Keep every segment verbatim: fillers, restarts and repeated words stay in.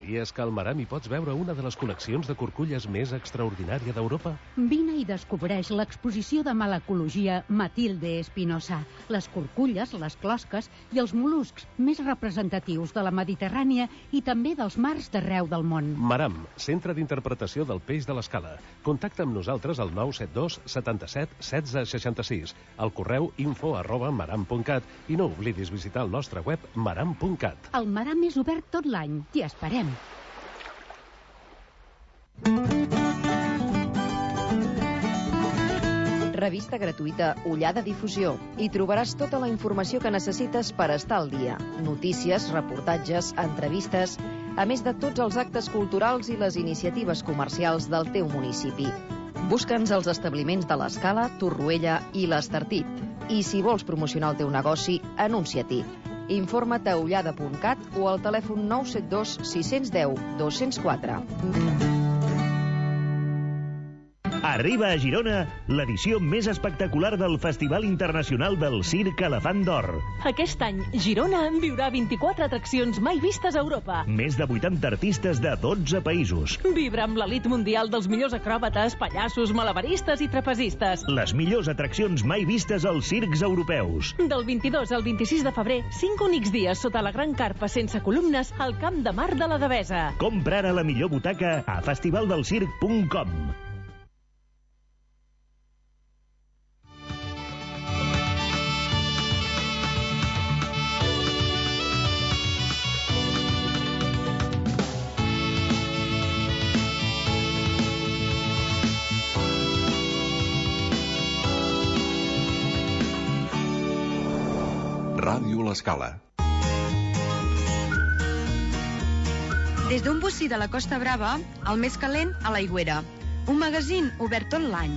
Sabies que al Maram hi pots veure una de les col·leccions de curculles més extraordinària d'Europa? Vine i descobreix l'exposició de malacologia Matilde Espinosa, les curculles, les closques i els mol·luscs més representatius de la Mediterrània i també dels mars d'arreu del món. Maram, centre d'interpretació del peix de l'escala. Contacta amb nosaltres al nou set dos setanta-set setze seixanta-sis, al correu info arroba maram punt cat i no oblidis visitar el nostre web maram punt cat. El Maram és obert tot l'any. T'hi esperem. Revista gratuïta Ullada Difusió. Hi trobaràs tota la informació que necessites per estar al dia. Notícies, reportatges, entrevistes, a més de tots els actes culturals i les iniciatives comercials del teu municipi. Busca'ns als establiments de l'Escala, Torroella i l'Estartit. I si vols promocionar el teu negoci, anuncia-t'hi. Informa't a ullada punt cat o al telèfon nou set dos sis un zero dos zero quatre. Arriba a Girona l'edició més espectacular del Festival Internacional del Circ Elefant d'Or. Aquest any, Girona en viurà vint-i-quatre atraccions mai vistes a Europa. Més de vuitanta artistes de dotze països. Vibra amb l'elit mundial dels millors acròbates, pallassos, malabaristes i trapezistes. Les millors atraccions mai vistes als circs europeus. Del vint-i-dos al vint-i-sis de febrer, cinc únics dies sota la gran carpa sense columnes al Camp de Mar de la Devesa. Compra ara la millor butaca a festival del circ punt com. Ràdio L'Escala. Des d'un bocí de la Costa Brava, el més calent a l'Aigüera. Un magazín obert tot l'any.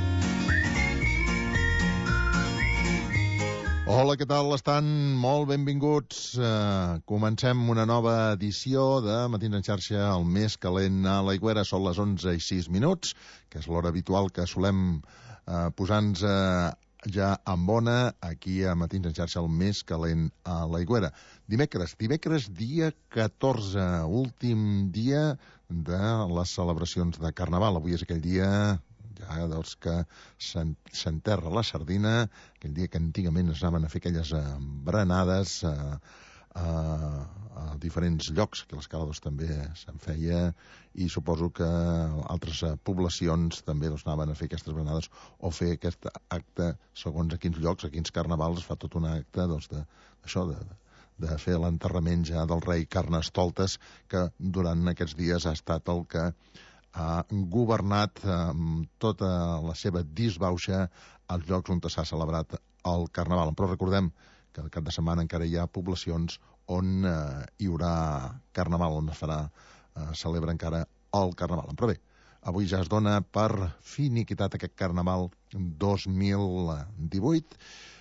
Hola, què tal? Estan molt benvinguts. Uh, comencem una nova edició de Matins en xarxa, el més calent a l'Aigüera. Són les onze i sis minuts, que és l'hora habitual que solem uh, posar-nos uh, ja en bona, aquí a Matins en xarxa, el més calent a l'Aigüera. Dimecres, dimecres dia catorze, últim dia de les celebracions de Carnaval. Avui és aquell dia ja dels que s'enterra la sardina, aquell dia que antigament es anaven a fer aquelles berenades a, a, a diferents llocs, que a l'Escala doncs, també se'n feia, i suposo que altres poblacions també doncs, anaven a fer aquestes berenades o fer aquest acte segons a quins llocs, a quins carnavals es fa tot un acte doncs, de, això, de, de fer l'enterrament ja del rei Carnestoltes, que durant aquests dies ha estat el que ha governat amb tota la seva disbauxa als llocs on s'ha celebrat el Carnaval. Però recordem que el cap de setmana encara hi ha poblacions on eh, hi haurà Carnaval, on es farà, eh, celebra encara el Carnaval. Però bé, avui ja es dona per finiquitat aquest Carnaval dos mil divuit.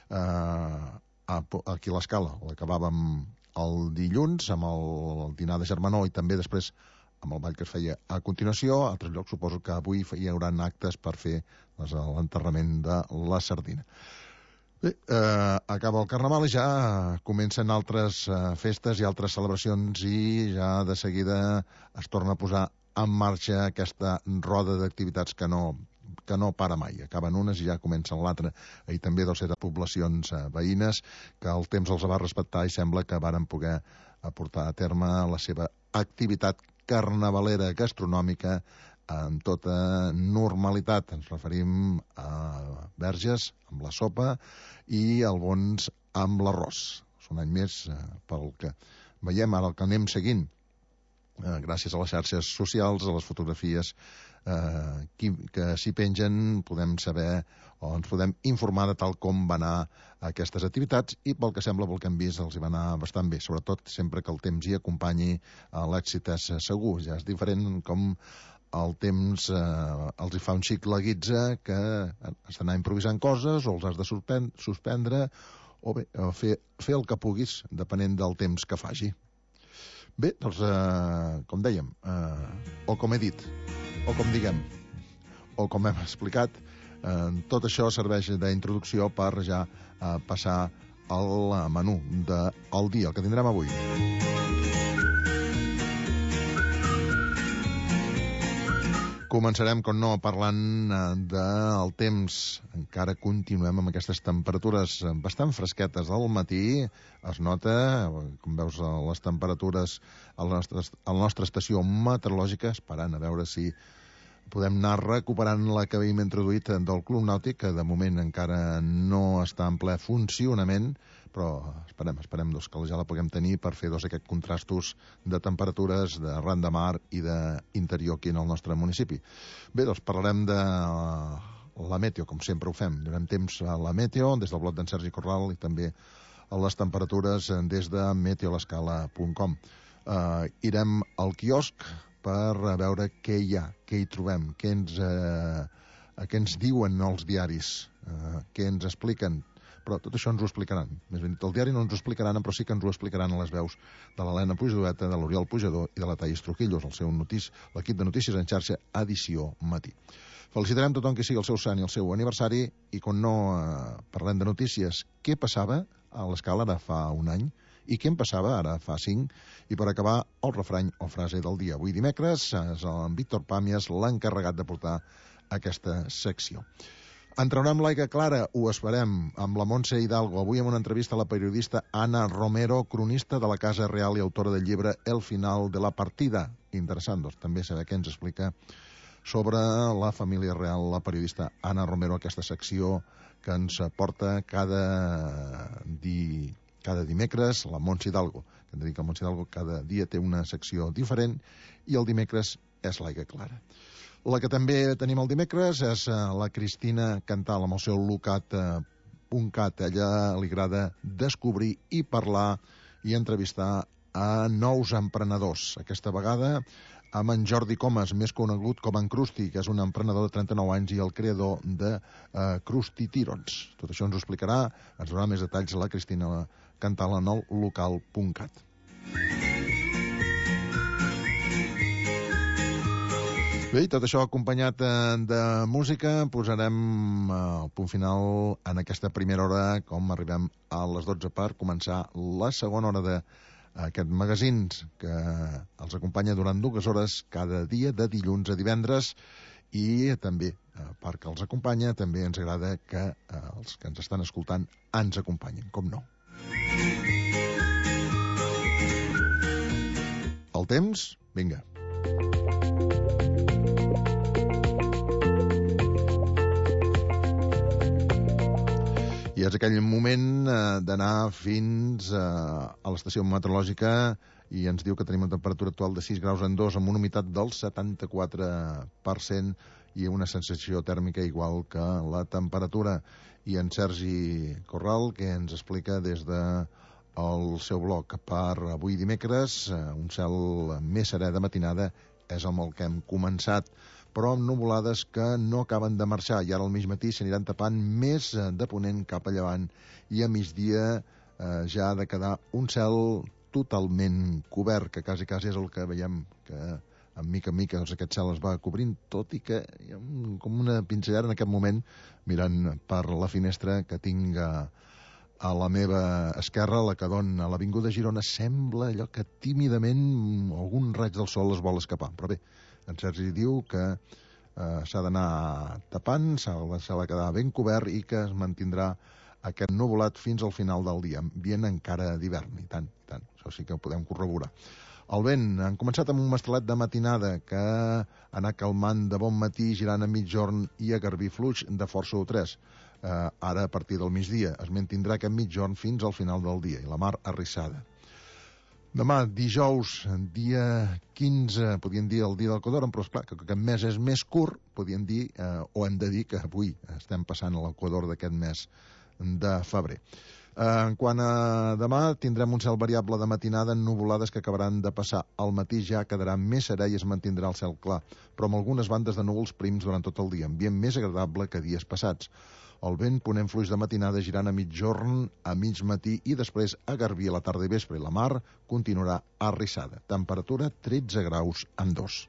Eh, aquí a l'Escala l'acabàvem el dilluns amb el dinar de germanor i també després amb el ball que es feia a continuació. A altres llocs suposo que avui hi haurà actes per fer doncs, l'enterrament de la sardina. Bé, eh, acaba el Carnaval i ja comencen altres eh, festes i altres celebracions i ja de seguida es torna a posar en marxa aquesta roda d'activitats que no, que no para mai. Acaben unes i ja comencen l'altra. Ahir també deu ser de poblacions eh, veïnes que el temps els va respectar i sembla que varen poder aportar a terme la seva activitat carnavalera gastronòmica en tota normalitat. Ens referim a Verges amb la sopa i Albons amb l'arròs. És un any més eh, pel que veiem ara, el que anem seguint eh, gràcies a les xarxes socials, a les fotografies eh, que, que s'hi pengen, podem saber o ens podem informar de tal com va anar aquestes activitats i pel que sembla, pel que hem vist, els hi va anar bastant bé, sobretot sempre que el temps hi acompanyi, eh, l'èxit és segur. Ja és diferent com el temps eh, els hi fa un xic la guitza que has d'anar improvisant coses o els has de suspend suspendre o bé, o fer, fer el que puguis depenent del temps que faci. Bé, doncs, eh, com dèiem, eh, o com he dit, o com diguem, o com hem explicat, eh, tot això serveix d'introducció per ja eh, passar al menú del dia, el que tindrem avui. Començarem, com no, parlant del temps. Encara continuem amb aquestes temperatures bastant fresquetes al matí. Es nota, com veus, les temperatures a la nostra, a la nostra estació meteorològica, esperant a veure si podem anar recuperant la que havíem introduït del Club Nàutic, que de moment encara no està en ple funcionament, però esperem, esperem doncs, que ja la puguem tenir per fer doncs, aquests contrastos de temperatures de ran de mar i d'interior aquí en el nostre municipi. Bé, doncs parlarem de la meteo, com sempre ho fem. Donem temps a la meteo des del blog d'en Sergi Corral i també a les temperatures des de meteolascala punt com. Uh, irem al quiosc per veure què hi ha, què hi trobem, què ens, eh, què ens diuen els diaris, eh, què ens expliquen. Però tot això ens ho explicaran. Més ben dit, el diari no ens ho explicaran, però sí que ens ho explicaran a les veus de l'Helena Pujadoeta, de l'Oriol Pujador i de la Thaís Trujillos, el seu notícia, l'equip de Notícies en xarxa, edició matí. Felicitarem tothom que sigui el seu sant i el seu aniversari i, com no, eh, parlem de notícies, què passava a l'Escala ara fa un any i què en passava ara fa cinc, i per acabar el refrany o frase del dia. Avui dimecres és en Víctor Pàmies l'encarregat de portar aquesta secció. Entraurem l'aigua clara, ho esperem, amb la Montse Hidalgo. Avui amb una entrevista a la periodista Ana Romero, cronista de la Casa Real i autora del llibre El final de la partida. Interessant, doncs, també saber què ens explica sobre la família real, la periodista Ana Romero, aquesta secció que ens porta cada dia... cada dimecres, la Montse Hidalgo, que hem de dir que la Montse Hidalgo cada dia té una secció diferent, i el dimecres és l'aigua clara. La que també tenim el dimecres és la Cristina Cantal, amb el seu Lucat punt cat. A ella li agrada descobrir i parlar i entrevistar a nous emprenedors. Aquesta vegada amb en Jordi Comas, més conegut com en Crusti, que és un emprenedor de trenta-nou anys i el creador de uh, Crusti Tirons. Tot això ens ho explicarà, ens donarà més detalls la Cristina Cantal en el local punt cat. Bé, tot això acompanyat de música, posarem el punt final en aquesta primera hora, com arribem a les dotze per començar la segona hora de aquest magazín que els acompanya durant dues hores cada dia, de dilluns a divendres, i també, a part que els acompanya, també ens agrada que els que ens estan escoltant ens acompanyin, com no. El temps, vinga. I és aquell moment eh, d'anar fins eh, a l'estació meteorològica i ens diu que tenim una temperatura actual de sis graus en dos amb una humitat del setanta-quatre per cent i una sensació tèrmica igual que la temperatura. I en Sergi Corral, que ens explica des de el seu blog per avui dimecres, eh, un cel més serè de matinada és amb el que hem començat, però amb nuvolades que no acaben de marxar, i ara al mig matí s'aniran tapant més de ponent cap a llevant, i a migdia eh, ja ha de quedar un cel totalment cobert, que quasi quasi és el que veiem, que en mica en mica doncs, aquest cel es va cobrint, tot i que hi ha un, com una pinzellada en aquest moment, mirant per la finestra que tinc a, a la meva esquerra, la que dona a l'Avinguda Girona, sembla allò que tímidament algun raig del sol es vol escapar, però bé, en Sergi diu que eh, s'ha d'anar tapant, s'ha de quedar ben cobert i que es mantindrà aquest nuvolat fins al final del dia, ambient encara d'hivern, i tant, i tant, això sí que ho podem corroborar. El vent, han començat amb un mastelet de matinada que ha anat calmant de bon matí, girant a mitjorn i a garbí fluix de força o tres. Eh, ara, a partir del migdia, es mantindrà aquest mitjorn fins al final del dia, i la mar arrissada. Demà, dijous, dia quinze, podríem dir el dia del Codor, però esclar, que aquest mes és més curt, podríem dir, eh, o hem de dir que avui estem passant a l'Equador d'aquest mes de febrer. Eh, en quant a demà, tindrem un cel variable de matinada en nuvolades que acabaran de passar. Al matí ja quedarà més serè i es mantindrà el cel clar, però amb algunes bandes de núvols prims durant tot el dia, ambient més agradable que dies passats. El vent ponent fluix de matinada girant a mitjorn, a mig matí i després a garbí a la tarda i vespre, i la mar continuarà arrissada. Temperatura tretze graus en dos.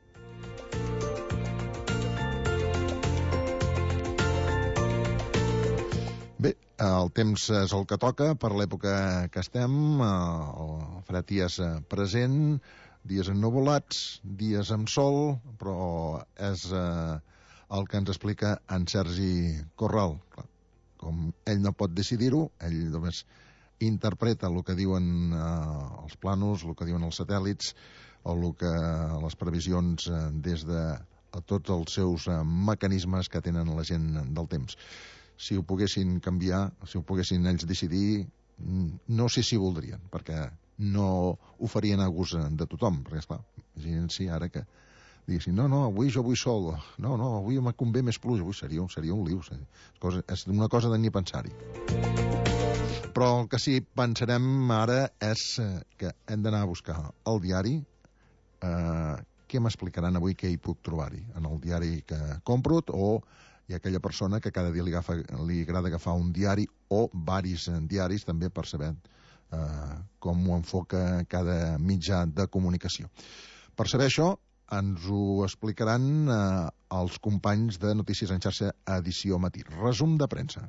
Bé, el temps és el que toca per l'època que estem, el fred hi és present, Dies ennuvolats, dies amb sol, però és eh, el que ens explica en Sergi Corral. Com ell no pot decidir-ho, ell només interpreta el que diuen eh, els plànols, el que diuen els satèl·lits, o el que les previsions eh, des de tots els seus eh, mecanismes que tenen la gent del temps. Si ho poguessin canviar, si ho poguessin ells decidir, no sé si voldrien, perquè no ho farien a gust de tothom, perquè, esclar, imaginen-s'hi ara que diguessin, no, no, avui jo vull sol, no, no, avui me convé més pluja, avui seria, seria un liu, seria, és una cosa de ni pensar-hi. Però el que sí pensarem ara és que hem d'anar a buscar el diari, eh, què m'explicaran avui, què hi puc trobar-hi, en el diari que compro, o hi ha aquella persona que cada dia li, agafa, li agrada agafar un diari o varis diaris també per saber eh, com ho enfoca cada mitjà de comunicació. Per saber això, ens ho explicaran eh, els companys de Notícies en Xarxa Edició Matí. Resum de premsa.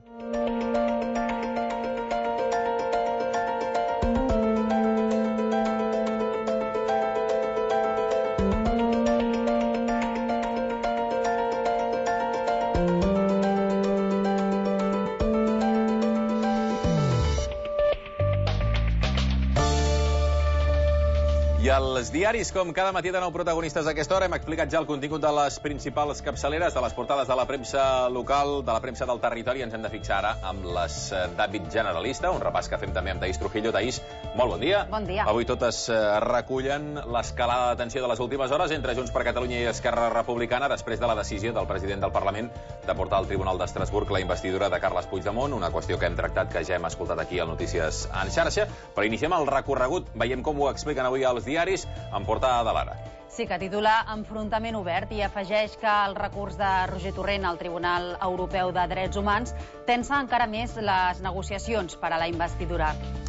I els diaris, com cada matí de nou protagonistes a aquesta hora, hem explicat ja el contingut de les principals capçaleres, de les portades de la premsa local, de la premsa del territori. Ens hem de fixar ara amb les d'àmbit generalista, un repàs que fem també amb Taís Trujillo. Taís, molt bon dia. Bon dia. Avui totes recullen l'escalada de tensió de les últimes hores entre Junts per Catalunya i Esquerra Republicana després de la decisió del president del Parlament de portar al Tribunal d'Estrasburg la investidura de Carles Puigdemont, una qüestió que hem tractat, que ja hem escoltat aquí al Notícies en Xarxa. Però iniciem el recorregut. Veiem com ho expliquen avui els diaris en portada de l'Ara. Sí, que titula Enfrontament obert i afegeix que el recurs de Roger Torrent al Tribunal Europeu de Drets Humans tensa encara més les negociacions per a la investidura.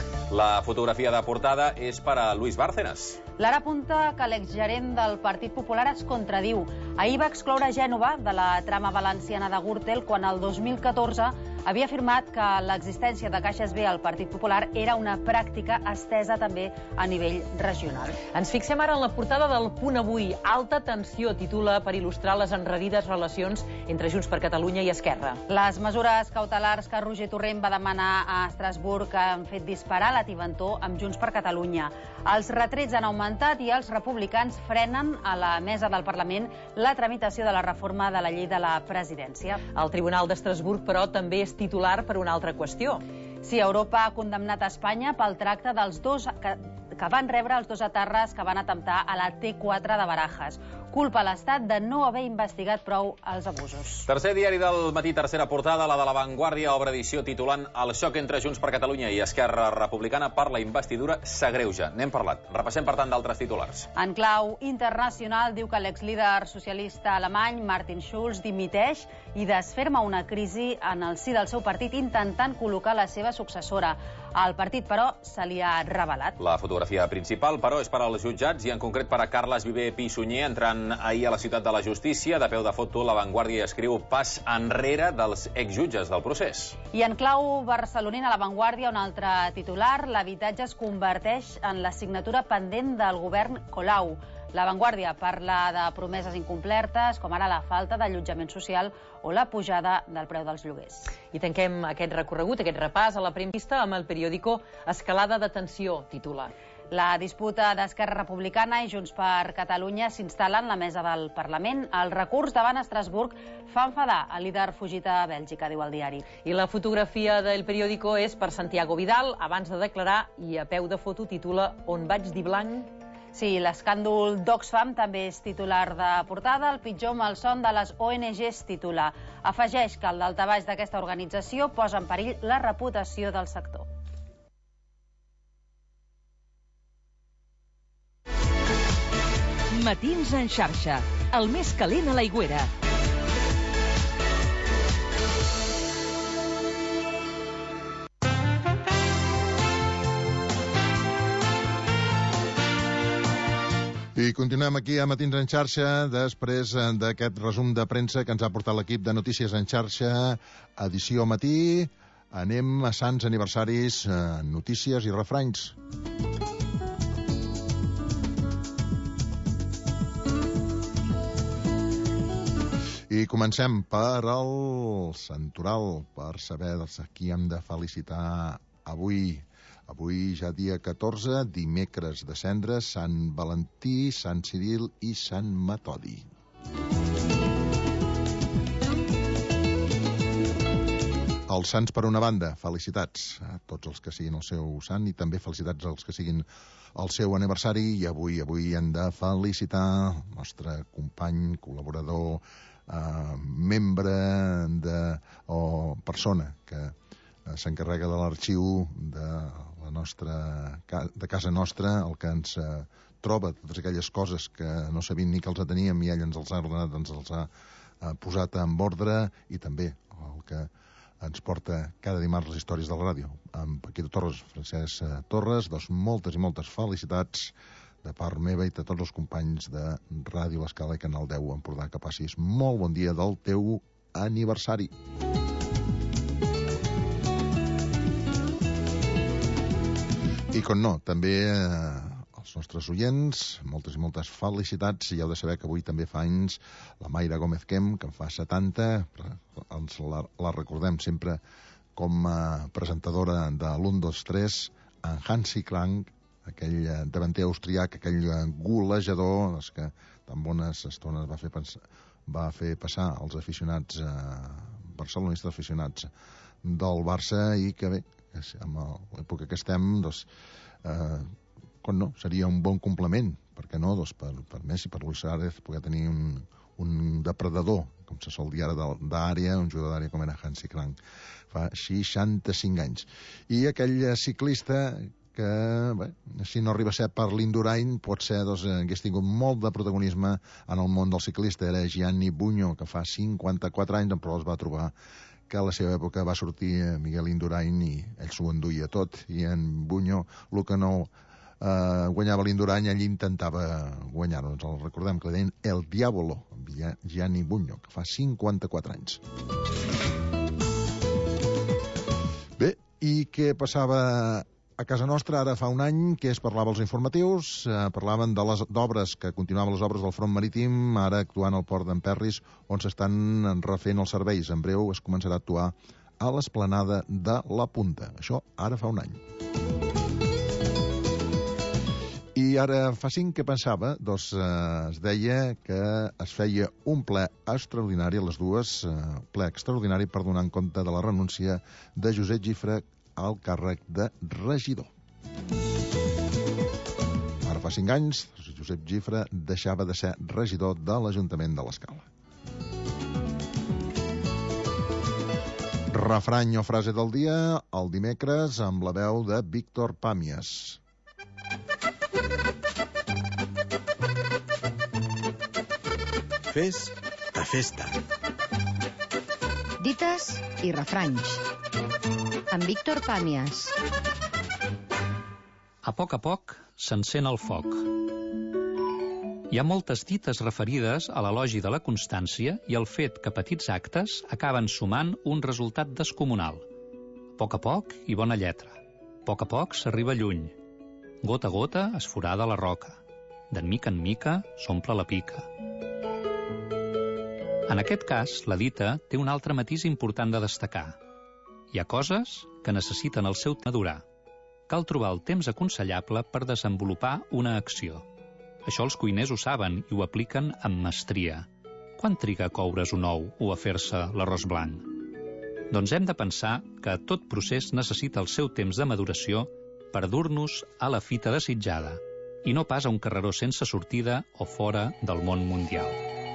La fotografia de portada és per a Luis Bárcenas. L'Ara apunta que l'exgerent del Partit Popular es contradiu. Ahir va excloure Gènova de la trama valenciana de Gürtel quan el dos mil catorze havia afirmat que l'existència de caixes B al Partit Popular era una pràctica estesa també a nivell regional. Ens fixem ara en la portada del Punt Avui. Alta tensió, titula, per il·lustrar les enrarides relacions entre Junts per Catalunya i Esquerra. Les mesures cautelars que Roger Torrent va demanar a Estrasburg han fet disparar la tibantor amb Junts per Catalunya. Els retrets han augmentat i els republicans frenen a la mesa del Parlament la tramitació de la reforma de la llei de la presidència. El Tribunal d'Estrasburg, però, també és titular per una altra qüestió. Sí, Europa ha condemnat a Espanya pel tracte dels dos que, que van rebre els dos etarres que van atemptar a la T quatre de Barajas. Culpa a l'Estat de no haver investigat prou els abusos. Tercer diari del matí, tercera portada, la de La Vanguardia, obre edició titulant El xoc entre Junts per Catalunya i Esquerra Republicana per la investidura s'agreuja. N'hem parlat. Repassem, per tant, d'altres titulars. En clau internacional, diu que l'exlíder socialista alemany, Martin Schulz, dimiteix i desferma una crisi en el si del seu partit intentant col·locar la seva successora. El partit, però, se li ha revelat. La fotografia principal, però, és per als jutjats i en concret per a Carles Viver Pi-Sunyer, entrant ahir a la ciutat de la justícia. De peu de foto, La Vanguardia escriu pas enrere dels exjutges del procés. I en clau barcelonina, La Vanguardia, un altre titular, l'habitatge es converteix en la signatura pendent del govern Colau. La Vanguardia parla de promeses incomplertes, com ara la falta d'allotjament social o la pujada del preu dels lloguers. I tanquem aquest recorregut, aquest repàs a la premsa amb el periòdico Escalada de tensió, titula. La disputa d'Esquerra Republicana i Junts per Catalunya s'instal·la en la mesa del Parlament. El recurs davant Estrasburg fa enfadar el líder fugit a Bèlgica, diu el diari. I la fotografia del periòdico és per Santiago Vidal, abans de declarar, i a peu de foto titula On vaig dir blanc. Sí, l'escàndol d'Oxfam també és titular de portada. El pitjor malson de les O N Ges titula. Afegeix que el daltabaix d'aquesta organització posa en perill la reputació del sector. Matins en xarxa, el més calent a l'Aigüera. I continuem aquí a Matins en xarxa després d'aquest resum de premsa que ens ha portat l'equip de Notícies en xarxa, edició matí. Anem a sants aniversaris, notícies i refranys. I comencem per el Santoral, per saber doncs, qui hem de felicitar avui. Avui ja dia catorze, dimecres de Cendres, Sant Valentí, Sant Ciril i Sant Metodi. Els sants, per una banda, felicitats a tots els que siguin el seu sant i també felicitats als que siguin el seu aniversari. I avui avui hem de felicitar el nostre company, col·laborador, eh, membre de, o persona que eh, s'encarrega de l'arxiu de la nostra, de casa nostra, el que ens eh, troba totes aquelles coses que no sabíem ni que els teníem i ell ens els ha ordenat, ens els ha eh, posat en ordre, i també el que ens porta cada dimarts les històries de la ràdio. Amb Paquito Torres, Francesc Torres, doncs moltes i moltes felicitats de part meva i de tots els companys de Ràdio L'Escala i Canal deu Empordà, que passis molt bon dia del teu aniversari. I com no, també eh, els nostres oients, moltes i moltes felicitats. I heu de saber que avui també fa anys la Mayra Gómez Kem, que en fa setanta, ens la, la recordem sempre com a presentadora de l'un, dos, tres, en Hansi Krank, aquell davanter austriac, aquell golejador que tan bones estones va fer, pensar, va fer passar els aficionats eh, barcelonistes aficionats del Barça, i que bé, amb l'època que estem, doncs, eh, com no, seria un bon complement, per què no, doncs, per, per Messi, per Luis Suárez, poder tenir un, un depredador, com se sol dir ara, d'àrea, un jugador d'àrea com era Hansi Krank, fa seixanta-cinc anys. I aquell ciclista que, bé, si no arriba a ser per l'Indurain, pot ser, doncs, hagués tingut molt de protagonisme en el món del ciclista, era Gianni Bugno, que fa cinquanta-quatre anys, però es va trobar que a la seva època va sortir Miguel Indurain i ell s'ho enduia tot, i en Bugno, el que no eh, guanyava l'Indurain, ell intentava guanyar. Doncs el recordem, que li deien El Diavolo, Gianni Bugno, que fa cinquanta-quatre anys. Bé, i què passava a casa nostra ara fa un any? Que es parlava als informatius, eh, parlaven de les d'obres, que continuaven les obres del front marítim, ara actuant al port d'Emperris, on s'estan refent els serveis. En breu es començarà a actuar a l'esplanada de la Punta. Això ara fa un any. I ara fa cinc, que pensava? Doncs eh, es deia que es feia un ple extraordinari a les dues, eh, ple extraordinari per donar en compte de la renúncia de Josep Gifre al càrrec de regidor. Ara fa cinc anys, Josep Gifre deixava de ser regidor de l'Ajuntament de l'Escala. Refrany o frase del dia, el dimecres, amb la veu de Víctor Pàmies. Fes a festa. Dites i refranys. Amb Víctor Pàmies. A poc a poc s'encén el foc. Hi ha moltes dites referides a l'elogi de la constància i al fet que petits actes acaben sumant un resultat descomunal. A poc a poc i bona lletra. A poc a poc s'arriba lluny. Gota a gota es forada la roca. D'en mica en mica s'omple la pica. En aquest cas, la dita té un altre matís important de destacar. Hi ha coses que necessiten el seu temps madurar. Cal trobar el temps aconsellable per desenvolupar una acció. Això els cuiners ho saben i ho apliquen amb mestria. Quant triga a coure's un ou o a fer-se l'arròs blanc? Doncs hem de pensar que tot procés necessita el seu temps de maduració per dur-nos a la fita desitjada, i no pas a un carreró sense sortida o fora del món mundial.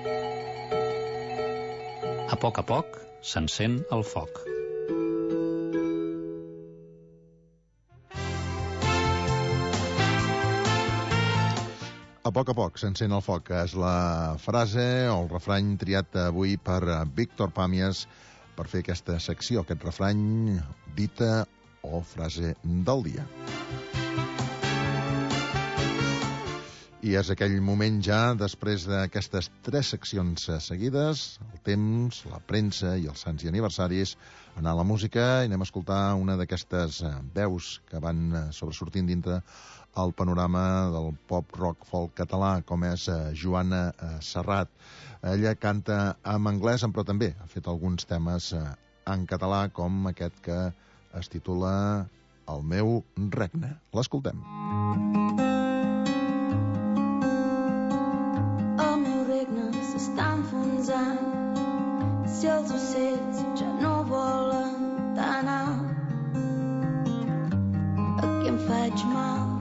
A poc a poc s'encén el foc. A poc a poc s'encén el foc. És la frase o el refrany triat avui per Víctor Pàmies per fer aquesta secció, aquest refrany, dita o frase del dia. I és aquell moment ja, després d'aquestes tres seccions seguides, el temps, la premsa i els sants i aniversaris, anar a la música i anem a escoltar una d'aquestes veus que van sobresortint dintre el panorama del pop-rock folk català, com és Joana Serrat. Ella canta en anglès, però també ha fet alguns temes en català, com aquest que es titula El meu regne. L'escoltem. S'està enfonsant, si els ocells ja no volen tan alt, aquí em faig mal.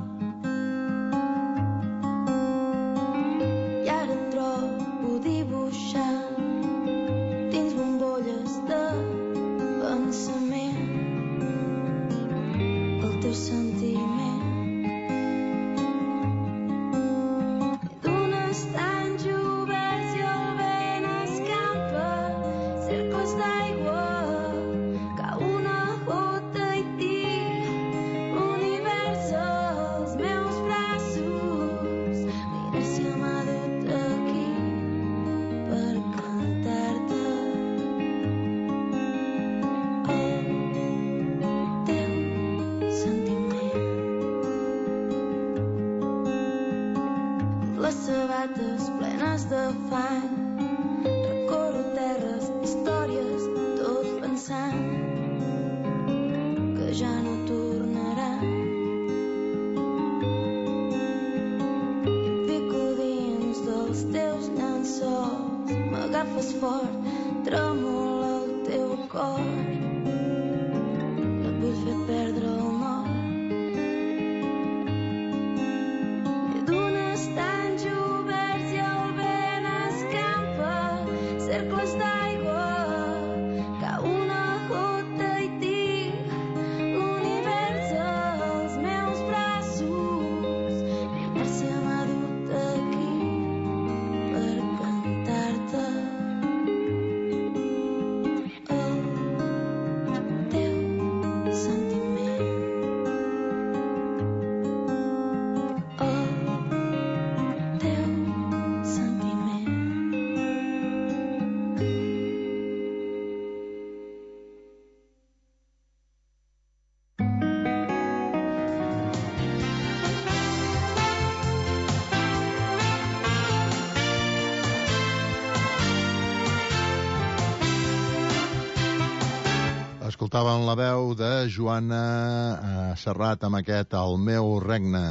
I ara et trobo dibuixant dins bombolles de pensament el teu sentiment. Plenes de fang, recorro terres, històries, tot pensant que ja no tornaran. I em fico dins dels teus llençols, m'agafes fort, tremola el teu cor, no et vull fer perdre el nord. Cercles d'aigua, cau una gota i tinc l'univers als meus braços. La inèrcia m'ha dut aquí per cantar-te el teu sentiment. El teu sentiment. Escoltàvem la veu de Joana eh, Serrat amb aquest El meu regne.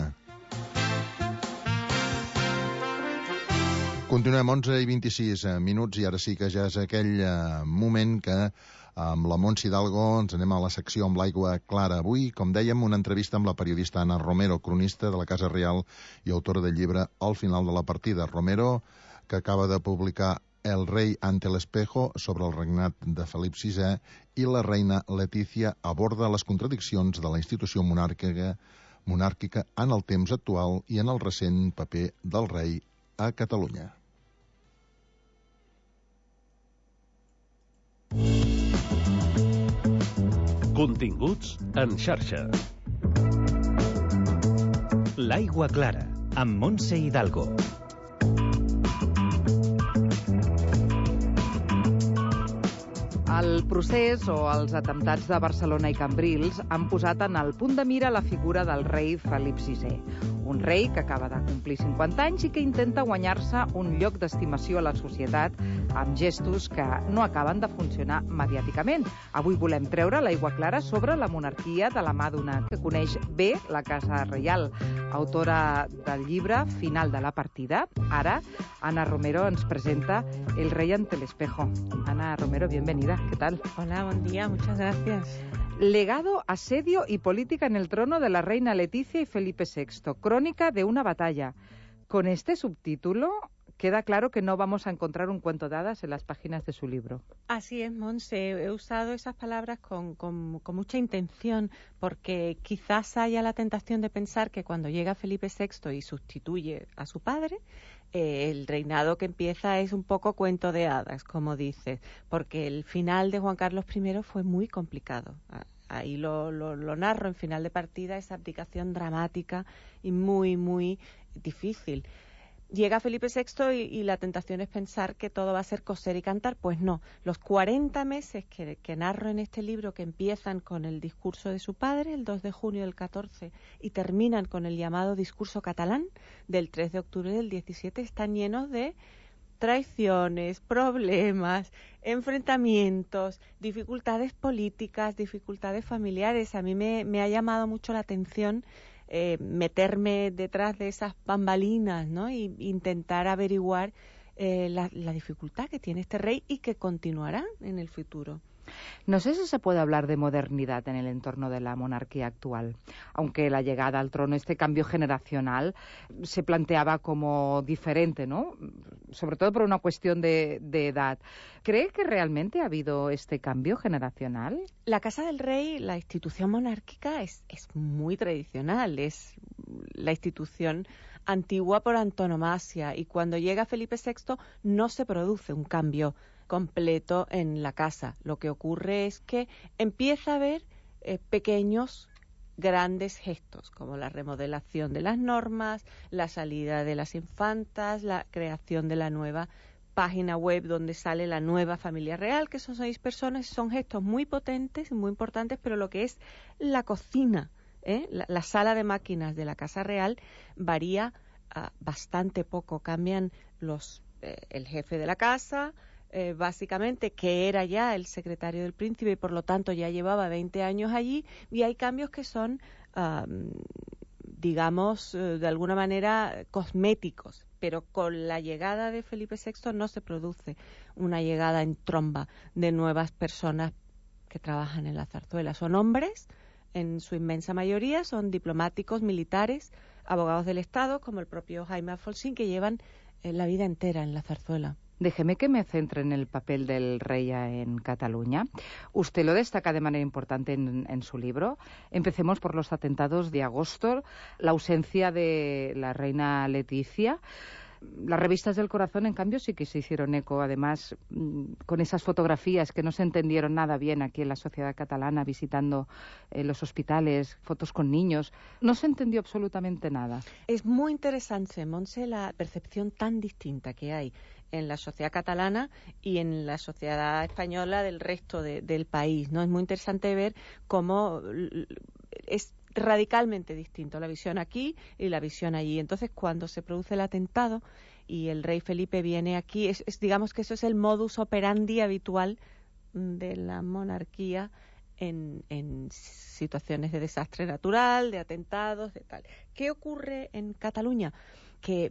Continuem, onze i vint-i-sis minuts, i ara sí que ja és aquell eh, moment que amb la Montse Hidalgo ens anem a la secció amb l'aigua clara. Avui, com dèiem, una entrevista amb la periodista Ana Romero, cronista de la Casa Reial i autora del llibre Al final de la partida. Romero, que acaba de publicar El rei ante el espejo, sobre el regnat de Felip sisè, i la reina Letícia aborda les contradiccions de la institució monàrquica, monàrquica en el temps actual i en el recent paper del rei a Catalunya. Continguts en xarxa. L'aigua clara, amb Montse Hidalgo. El procés o els atemptats de Barcelona i Cambrils han posat en el punt de mira la figura del rei Felip sisè, un rei que acaba de complir cinquanta anys i que intenta guanyar-se un lloc d'estimació a la societat amb gestos que no acaben de funcionar mediàticament. Avui volem treure l'aigua clara sobre la monarquia de la mà d'una que coneix bé la Casa Reial, autora del llibre Final de la partida. Ara, Ana Romero ens presenta El rey ante el espejo. Ana Romero, bienvenida. ¿Qué tal? Hola, buen día, muchas gracias. Legado, asedio y política en el trono de la reina Leticia y Felipe sexto. Crónica de una batalla. Con este subtítulo queda claro que no vamos a encontrar un cuento de hadas en las páginas de su libro. Así es, Montse. He usado esas palabras con, con, con mucha intención, porque quizás haya la tentación de pensar que cuando llega Felipe sexto y sustituye a su padre, eh, el reinado que empieza es un poco cuento de hadas, como dices, porque el final de Juan Carlos primero fue muy complicado. ahí lo, lo, lo narro en Final de Partida, esa abdicación dramática y muy, muy difícil. Llega Felipe sexto y, y la tentación es pensar que todo va a ser coser y cantar. Pues no, los cuarenta meses que, que narro en este libro, que empiezan con el discurso de su padre, el dos de junio del catorce, y terminan con el llamado discurso catalán del tres de octubre del diecisiete, están llenos de traiciones, problemas, enfrentamientos, dificultades políticas, dificultades familiares. A mí me, me ha llamado mucho la atención Eh, meterme detrás de esas bambalinas, ¿no? Y intentar averiguar eh, la, la dificultad que tiene este rey y que continuará en el futuro. No sé si se puede hablar de modernidad en el entorno de la monarquía actual, aunque la llegada al trono, este cambio generacional, se planteaba como diferente, ¿no? Sobre todo por una cuestión de, de edad. ¿Cree que realmente ha habido este cambio generacional? La Casa del Rey, la institución monárquica, es, es muy tradicional, es la institución antigua por antonomasia, y cuando llega Felipe sexto no se produce un cambio completo en la casa. Lo que ocurre es que empieza a haber eh, pequeños, grandes gestos, como la remodelación de las normas, la salida de las infantas, la creación de la nueva página web donde sale la nueva familia real, que son seis personas. Son gestos muy potentes y muy importantes, pero lo que es la cocina, ¿eh? la, la sala de máquinas de la Casa Real varía uh, bastante poco. Cambian los eh, el jefe de la casa, Eh, básicamente, que era ya el secretario del príncipe y por lo tanto ya llevaba veinte años allí, y hay cambios que son, um, digamos, uh, de alguna manera cosméticos, pero con la llegada de Felipe sexto no se produce una llegada en tromba de nuevas personas que trabajan en la zarzuela. Son hombres, en su inmensa mayoría, son diplomáticos, militares, abogados del Estado, como el propio Jaime Alfonsín, que llevan eh, la vida entera en la zarzuela. Déjeme que me centre en el papel del rey en Cataluña. Usted lo destaca de manera importante en, en su libro. Empecemos por los atentados de agosto, la ausencia de la reina Leticia. Las revistas del corazón, en cambio, sí que se hicieron eco, además, con esas fotografías que no se entendieron nada bien aquí en la sociedad catalana, visitando eh, los hospitales, fotos con niños. No se entendió absolutamente nada. Es muy interesante, Montse, la percepción tan distinta que hay en la sociedad catalana y en la sociedad española del resto de, del país, ¿no? Es muy interesante ver cómo es radicalmente distinto la visión aquí y la visión allí. Entonces, cuando se produce el atentado y el rey Felipe viene aquí, es, es, digamos que eso es el modus operandi habitual de la monarquía en, en situaciones de desastre natural, de atentados, de tal. ¿Qué ocurre en Cataluña? Que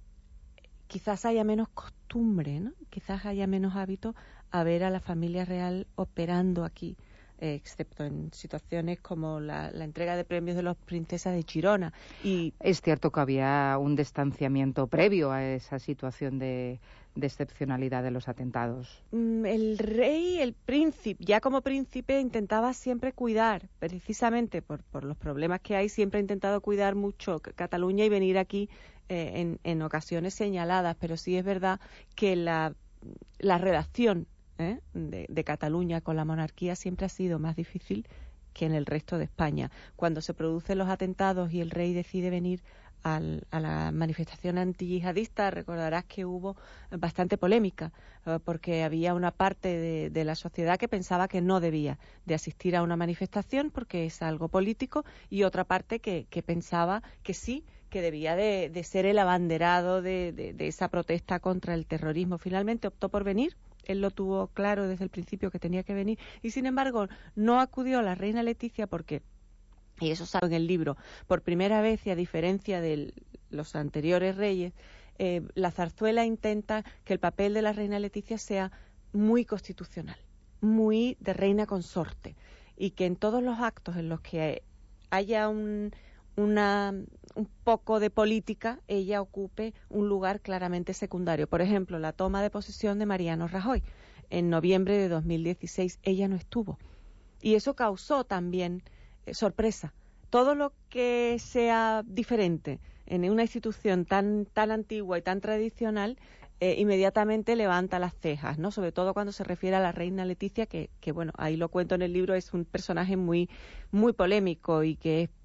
quizás haya menos costumbre, ¿no? Quizás haya menos hábito a ver a la familia real operando aquí, eh, excepto en situaciones como la, la entrega de premios de los princesas de Chirona. Y es cierto que había un distanciamiento previo a esa situación de, de excepcionalidad de los atentados. El rey, el príncipe, ya como príncipe, intentaba siempre cuidar, precisamente por, por los problemas que hay, siempre ha intentado cuidar mucho Cataluña y venir aquí eh, en, en ocasiones señaladas, pero sí es verdad que la, la relación ¿eh? de, de Cataluña con la monarquía siempre ha sido más difícil que en el resto de España. Cuando se producen los atentados y el rey decide venir al, a la manifestación antiyihadista, recordarás que hubo bastante polémica, eh, porque había una parte de, de la sociedad que pensaba que no debía de asistir a una manifestación porque es algo político, y otra parte que, que pensaba que sí, que debía de, de ser el abanderado de, de, de esa protesta contra el terrorismo. Finalmente optó por venir. Él lo tuvo claro desde el principio que tenía que venir, y sin embargo no acudió a la reina Leticia porque, y eso sale en el libro, por primera vez, y a diferencia de los anteriores reyes, eh, la zarzuela intenta que el papel de la reina Leticia sea muy constitucional, muy de reina consorte, y que en todos los actos en los que haya un, una, un poco de política, ella ocupe un lugar claramente secundario. Por ejemplo, la toma de posesión de Mariano Rajoy. En noviembre de dos mil dieciséis ella no estuvo. Y eso causó también eh, sorpresa. Todo lo que sea diferente en una institución tan, tan antigua y tan tradicional eh, inmediatamente levanta las cejas, ¿no? Sobre todo cuando se refiere a la reina Leticia, que, que bueno, ahí lo cuento en el libro, es un personaje muy, muy polémico y que es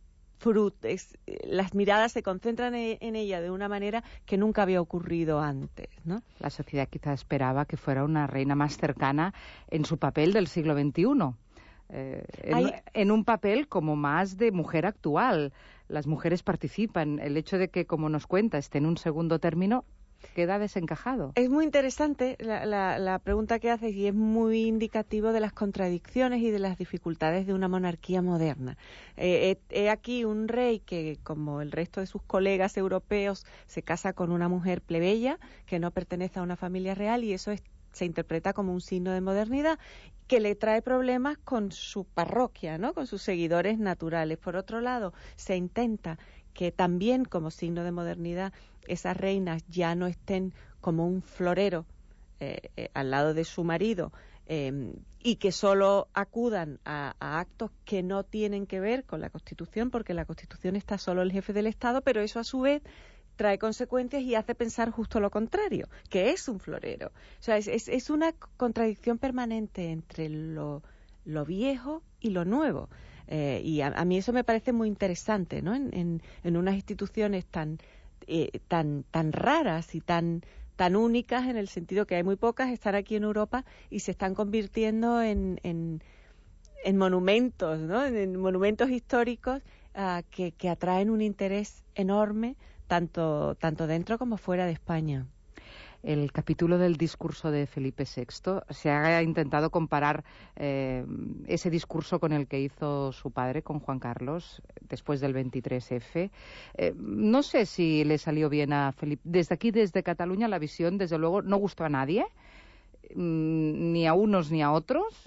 Frut, es, las miradas se concentran en, en ella de una manera que nunca había ocurrido antes, ¿no? La sociedad quizá esperaba que fuera una reina más cercana en su papel del siglo veintiuno. Eh, en, Hay... en un papel como más de mujer actual. Las mujeres participan. El hecho de que, como nos cuenta, esté en un segundo término queda desencajado. Es muy interesante la, la, la pregunta que haces y es muy indicativo de las contradicciones y de las dificultades de una monarquía moderna. Eh, he, he aquí un rey que, como el resto de sus colegas europeos, se casa con una mujer plebeya que no pertenece a una familia real, y eso es, se interpreta como un signo de modernidad que le trae problemas con su parroquia, ¿no? Con sus seguidores naturales. Por otro lado, se intenta que también, como signo de modernidad, esas reinas ya no estén como un florero eh, eh, al lado de su marido, eh, y que solo acudan a, a actos que no tienen que ver con la Constitución, porque en la Constitución está solo el jefe del Estado, pero eso a su vez trae consecuencias y hace pensar justo lo contrario, que es un florero. O sea, es, es, es una contradicción permanente entre lo, lo viejo y lo nuevo. Eh, y a, a mí eso me parece muy interesante, ¿no? En, en, en unas instituciones tan, eh, tan, tan raras y tan, tan únicas, en el sentido que hay muy pocas, están aquí en Europa y se están convirtiendo en, en, en monumentos, ¿no? En, en monumentos históricos uh, que, que atraen un interés enorme, tanto, tanto dentro como fuera de España. El capítulo del discurso de Felipe sexto, se ha intentado comparar eh, ese discurso con el que hizo su padre, con Juan Carlos, después del veintitrés efe. Eh, no sé si le salió bien a Felipe. Desde aquí, desde Cataluña, la visión, desde luego, no gustó a nadie, ni a unos ni a otros,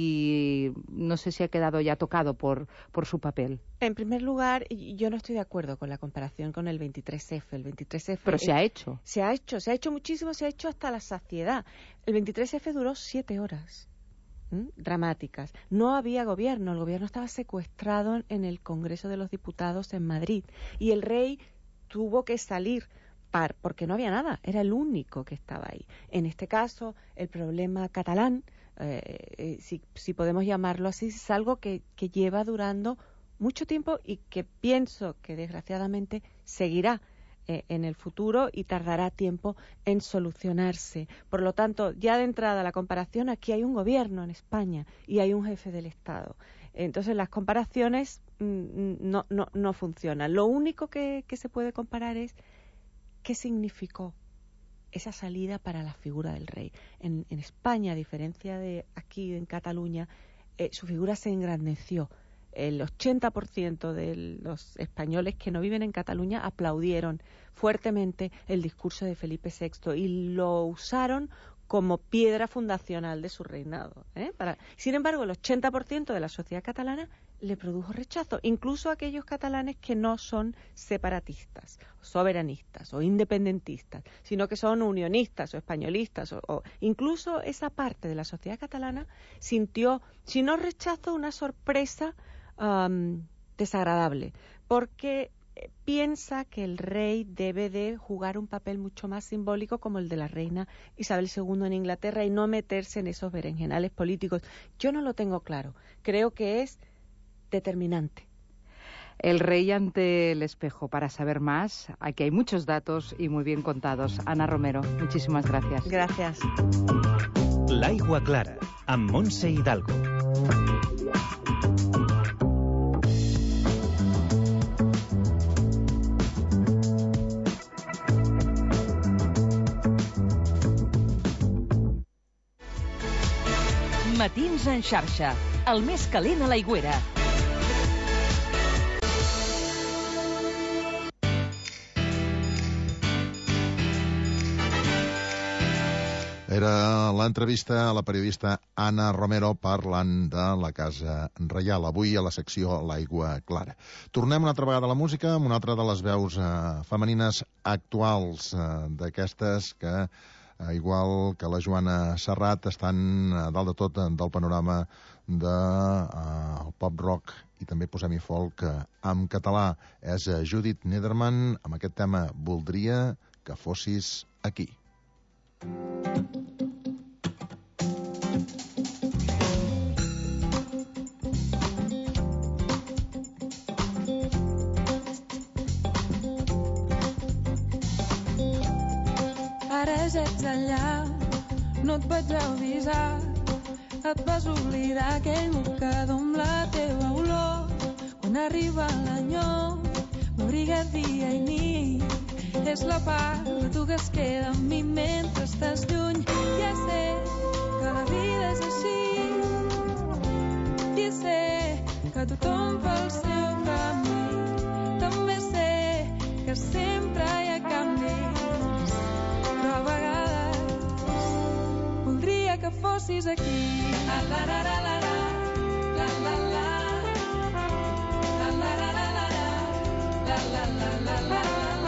y no sé si ha quedado ya tocado por, por su papel. En primer lugar, yo no estoy de acuerdo con la comparación con el veintitrés efe. El veintitrés efe Pero se es, ha hecho. Se ha hecho, se ha hecho muchísimo, se ha hecho hasta la saciedad. El veintitrés efe duró siete horas. ¿Mm? Dramáticas. No había gobierno, el gobierno estaba secuestrado en el Congreso de los Diputados en Madrid, y el rey tuvo que salir porque no había nada, era el único que estaba ahí. En este caso, el problema catalán, eh, si, si podemos llamarlo así, es algo que, que lleva durando mucho tiempo y que pienso que desgraciadamente seguirá eh, en el futuro y tardará tiempo en solucionarse. Por lo tanto, ya de entrada la comparación, aquí hay un gobierno en España y hay un jefe del Estado. Entonces las comparaciones mm, no, no, no funcionan. Lo único que, que se puede comparar es ¿qué significó esa salida para la figura del rey? En, en España, a diferencia de aquí en Cataluña, eh, su figura se engrandeció. El ochenta por ciento de los españoles que no viven en Cataluña aplaudieron fuertemente el discurso de Felipe sexto y lo usaron como piedra fundacional de su reinado, ¿eh? Para... Sin embargo, el ochenta por ciento de la sociedad catalana le produjo rechazo, incluso aquellos catalanes que no son separatistas, soberanistas o independentistas, sino que son unionistas o españolistas, o, o incluso esa parte de la sociedad catalana sintió, si no rechazo, una sorpresa um, desagradable, porque piensa que el rey debe de jugar un papel mucho más simbólico como el de la reina Isabel segunda en Inglaterra y no meterse en esos berenjenales políticos. Yo no lo tengo claro. Creo que es determinante. El rey ante el espejo. Para saber más, aquí hay muchos datos y muy bien contados. Ana Romero, muchísimas gracias. Gracias. L'Aigua Clara, amb Montse Hidalgo. Matins en xarxa, el més calent a l'Aigüera. Era l'entrevista a la periodista Ana Romero parlant de la Casa Reial, avui a la secció L'Aigua Clara. Tornem una altra vegada a la música amb una altra de les veus eh, femenines actuals, eh, d'aquestes que igual que la Joana Serrat, estan a dalt de tot del panorama del uh, pop rock i també posem-hi folk uh, en català. És uh, Judith Nederman amb aquest tema Voldria que fossis aquí. Ara ja ets allà, no et vaig avisar. Et vas oblidar aquell mocador amb la teva olor. Quan arriba l'enyor, m'abriga dia i nit. És la part de tu que es queda amb mi mentre estàs lluny. Ja sé que la vida és així, i sé que tothom fa el seu camí. També sé que sempre hi ha canvis, però a vegades voldria que fossis aquí. La la la la la la, la la la, la la la la la, la la la la la, la la la la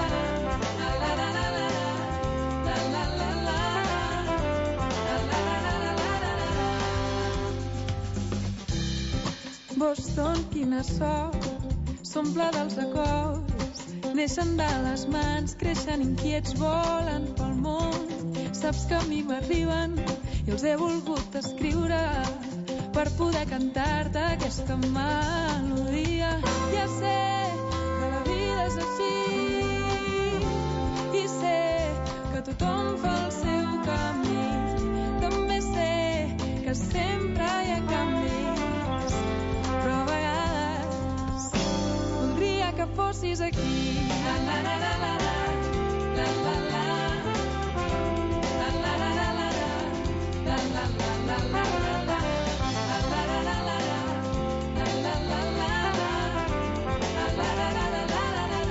la. Boston, quina sort, s'omple dels acords, neixen de les mans, creixen inquiets, volen pel món. Saps que a mi m'arriben i els he volgut escriure per poder cantar-te aquesta melodia. Ja sé que la vida és així, i sé que tothom fa el seu camí. També sé que sempre hi ha canvis, però a vegades voldria que fossis aquí. La la la la la la, la la la, la la la la la, la la la la la, la la la la la, la la la la la, la la la la la.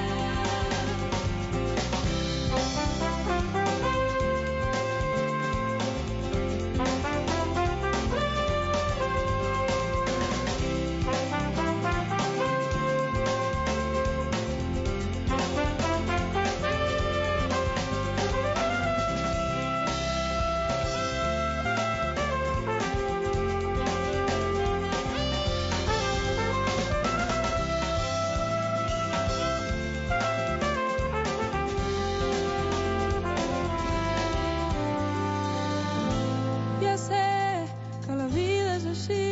Ja sé que la vida és així,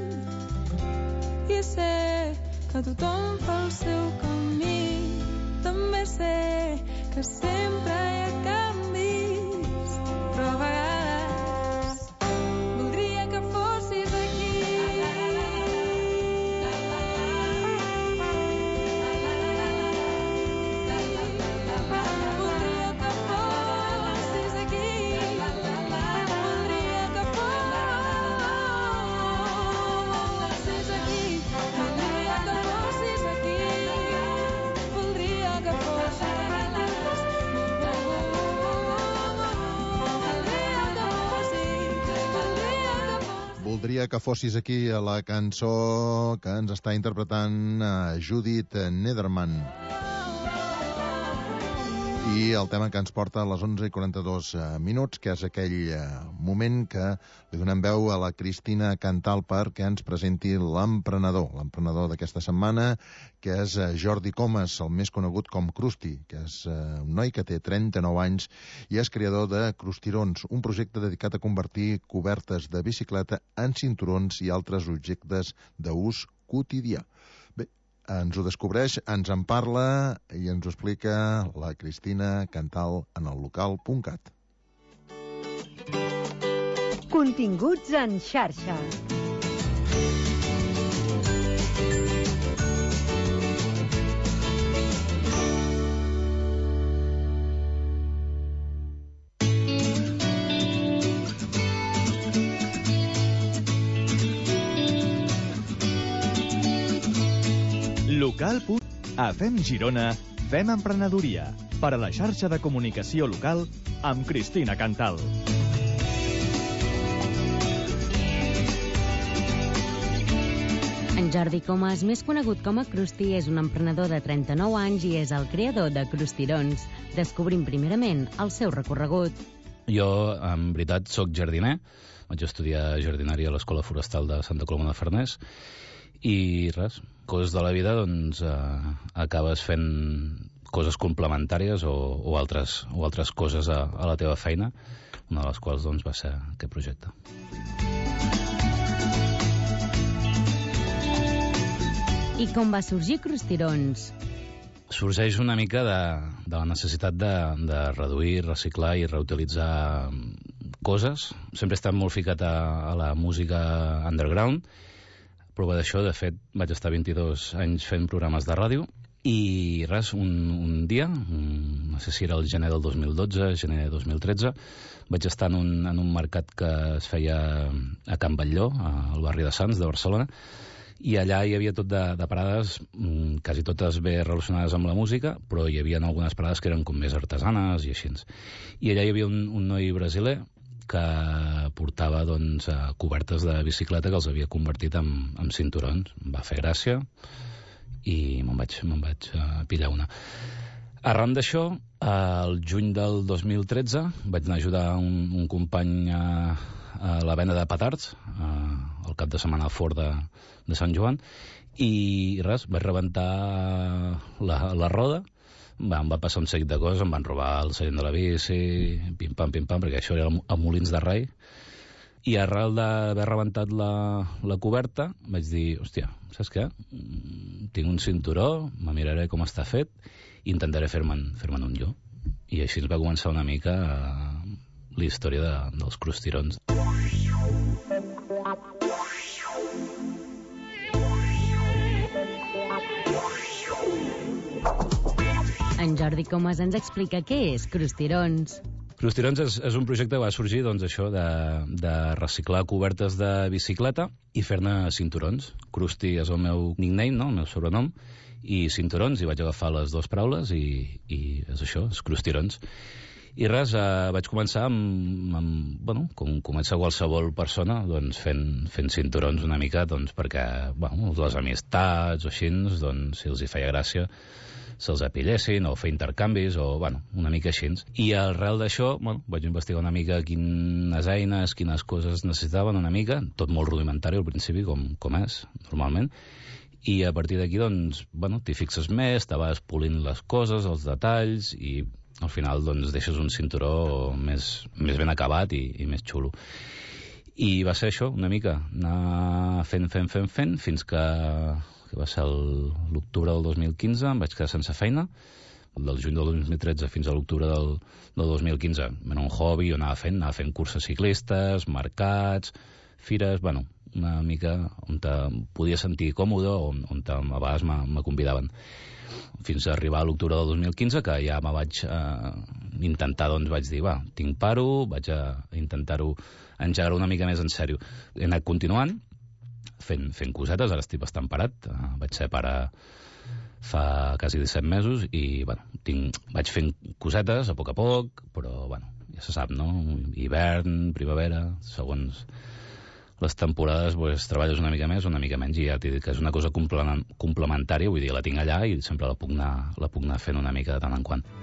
i sé que tothom fa el seu camí. També sé que sempre hi ha canvis, però a vegades voldria que fossis aquí. Voldria que fossis aquí. Voldria que fossis aquí. Voldria que fossis aquí. Voldria que fossis. Voldria que fossis aquí, a la cançó que ens està interpretant uh, Judith Nederman. I el tema que ens porta a les onze i quaranta-dos minuts, que és aquell uh, moment que li donem veu a la Cristina Cantal perquè ens presenti l'emprenedor, l'emprenedor d'aquesta setmana, que és uh, Jordi Comas, el més conegut com Crusti, que és uh, un noi que té trenta-nou anys i és creador de Crustirons, un projecte dedicat a convertir cobertes de bicicleta en cinturons i altres objectes d'ús quotidià. Bé, ens ho descobreix, ens en parla i ens ho explica la Cristina Cantal en el local punt cat. Continguts en xarxa. Local. A Fem Girona, fem emprenedoria. Per a la xarxa de comunicació local amb Cristina Cantal. En Jordi Comas, més conegut com a Crusti, és un emprenedor de trenta-nou anys i és el creador de Crustirons. Descobrim primerament el seu recorregut. Jo, en veritat, sóc jardiner. Vaig estudiar jardinària a l'Escola Forestal de Santa Coloma de Farners. I res, coses de la vida, doncs, eh, acabes fent coses complementàries o, o, altres, o altres coses a, a la teva feina, una de les quals doncs, va ser aquest projecte. I com va sorgir Crustirons? Sorgeix una mica de, de la necessitat de, de reduir, reciclar i reutilitzar coses. Sempre he estat molt ficat a, a la música underground. Prova d'això, de fet, vaig estar vint-i-dos anys fent programes de ràdio i res, un, un dia, un, no sé si era el gener del dos mil dotze, gener del dos mil tretze, vaig estar en un, en un mercat que es feia a Can Batlló, al barri de Sants, de Barcelona, i allà hi havia tot de, de parades, quasi totes bé relacionades amb la música, però hi havia algunes parades que eren com més artesanes i així. I allà hi havia un, un noi brasiler que portava doncs, cobertes de bicicleta que els havia convertit en, en cinturons. Em va fer gràcia i me'n vaig, me'n vaig uh, pillar una. Arran d'això, al juny del dos mil tretze, vaig anar a ajudar un, un company a, a la venda de petards, uh, al cap de setmana al Fort de, de Sant Joan, i res, vaig rebentar la, la roda. Va, em va passar un seguit de coses, em van robar el seient de la bici, pim-pam, pim-pam, perquè això era a Molins de Rei. I arrel d'haver rebentat la, la coberta, vaig dir, hòstia, saps què? Tinc un cinturó, me miraré com està fet i intentaré fer-me'n fer-me'n un jo. I així va començar una mica uh, la història de, dels Crustirons. En Jordi Comas ens explica què és Crustirons. Crustirons és, és un projecte que va sorgir doncs, això de, de reciclar cobertes de bicicleta i fer-ne cinturons. Crusti és el meu nickname, no? El meu sobrenom, i cinturons, i vaig agafar les dues paraules i, i és això, és Crustirons. I res, eh, vaig començar amb, amb, bueno, com comença qualsevol persona, doncs fent, fent cinturons una mica, doncs perquè, bueno, les amistats o així, doncs si els hi feia gràcia, se'ls apillessin o fer intercanvis o, bueno, una mica així. I arrel d'això, bueno, vaig investigar una mica quines eines, quines coses necessitaven una mica, tot molt rudimentari al principi, com, com és, normalment. I a partir d'aquí, doncs, bueno, t'hi fixes més, te vas polint les coses, els detalls, i al final, doncs, deixes un cinturó més, més ben acabat i, i més xulo. I va ser això, una mica, anar fent, fent, fent, fent, fins que... que va ser l'octubre del dos mil quinze, em vaig quedar sense feina, del juny del dos mil tretze fins a l'octubre del, del dos mil quinze. Era un hobby, jo anava fent, anava fent curses ciclistes, mercats, fires, bueno, una mica on te podia sentir còmode, on, on te, a vegades me convidaven. Fins a arribar a l'octubre del dos mil quinze, que ja me vaig eh, intentar, doncs vaig dir, va, tinc paro, vaig a intentar-ho engegar una mica més en sèrio. He anat continuant, Fent, fent cosetes, ara estic bastant parat. Uh, vaig ser pare fa quasi disset mesos i, bueno, tinc, vaig fent cosetes a poc a poc, però, bueno, ja se sap, no? Hivern, primavera, segons les temporades, pues, treballes una mica més, una mica menys, i ja t'he dit que és una cosa complementària, vull dir, la tinc allà i sempre la puc anar, la puc anar fent una mica de tant en quant.